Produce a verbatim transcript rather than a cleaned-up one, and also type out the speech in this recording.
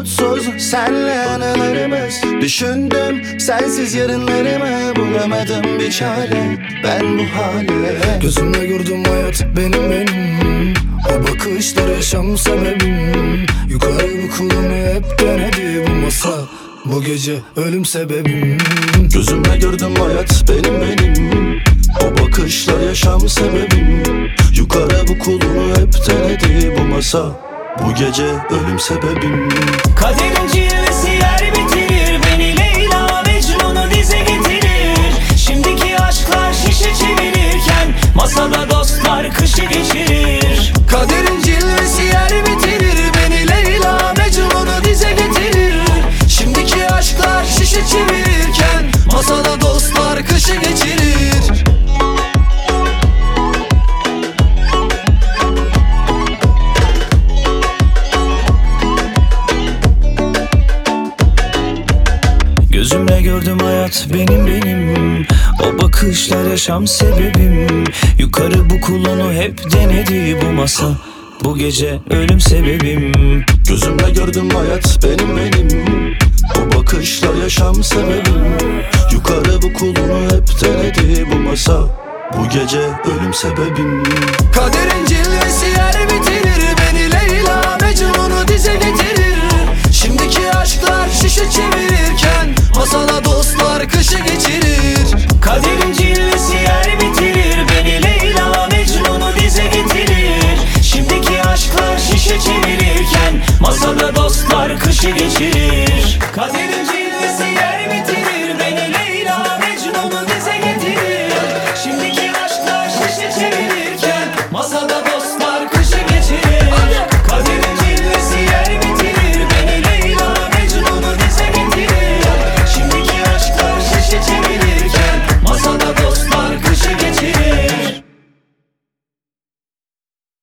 mutsuz senle anılarımız. Düşündüm sensiz yarınlarımı, bulamadım bir çare ben bu hale. Gözümle gördüm hayat benim benim, o bakışlar yaşam sebebim. Yukarı bu kulumu hep denedi bu masa, bu gece ölüm sebebim. Gözümle gördüm hayat benim benim, o bakışlar yaşam sebebim. Yukarı bu kulunu hep denedi bu masa, bu gece ölüm sebebim. Kaderin cilvesi yer bitirir, beni Leyla Mecnun'u dize getirir. Şimdiki aşklar şişe çevirirken masada dostlar kışı geçirir. Kaderin cilvesi yer bitirir, beni Leyla Mecnun'u dize getirir. Şimdiki aşklar şişe çevirirken masada dostlar kışı geçirir. Gözümle gördüm hayat benim benim, o bakışlar yaşam sebebim. Yukarı bu kulunu hep denedi bu masa, bu gece ölüm sebebim. Gözümle gördüm hayat benim benim, o bakışlar yaşam sebebim. Yukarı bu kulunu hep denedi bu masa, bu gece ölüm sebebim. Kaderin cilvesi yer bitirir, beni Leyla Mecnun'u dize getirir. Şimdiki aşklar şişe çevirirken masada dostlar kışı geçirir. Kaderin